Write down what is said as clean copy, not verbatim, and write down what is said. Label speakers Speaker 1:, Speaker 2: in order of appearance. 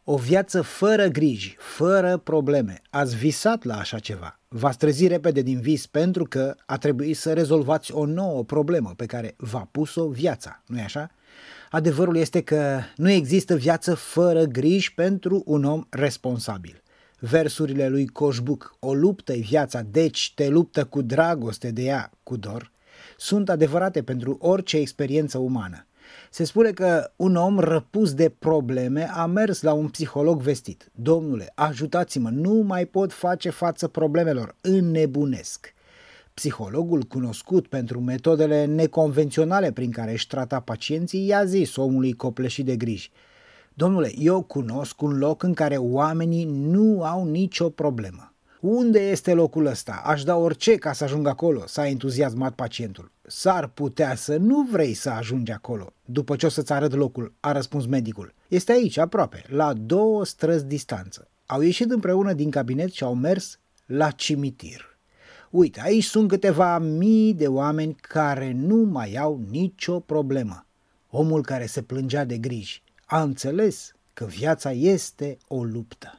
Speaker 1: O viață fără griji, fără probleme. Ați visat la așa ceva. V-ați trezit repede din vis pentru că a trebuit să rezolvați o nouă problemă pe care v-a pus-o viața, nu-i așa? Adevărul este că nu există viață fără griji pentru un om responsabil. Versurile lui Coșbuc, o luptă-i viața, deci te luptă cu dragoste de ea, cu dor, sunt adevărate pentru orice experiență umană. Se spune că un om răpus de probleme a mers la un psiholog vestit. Domnule, ajutați-mă, nu mai pot face față problemelor, înnebunesc. Psihologul, cunoscut pentru metodele neconvenționale prin care își trata pacienții, i-a zis omului copleșit de griji: Domnule, eu cunosc un loc în care oamenii nu au nicio problemă. Unde este locul ăsta? Aș da orice ca să ajung acolo, s-a entuziasmat pacientul. S-ar putea să nu vrei să ajungi acolo, după ce o să-ți arăt locul, a răspuns medicul. Este aici, aproape, la 2 străzi distanță. Au ieșit împreună din cabinet și au mers la cimitir. Uite, aici sunt câteva mii de oameni care nu mai au nicio problemă. Omul care se plângea de griji a înțeles că viața este o luptă.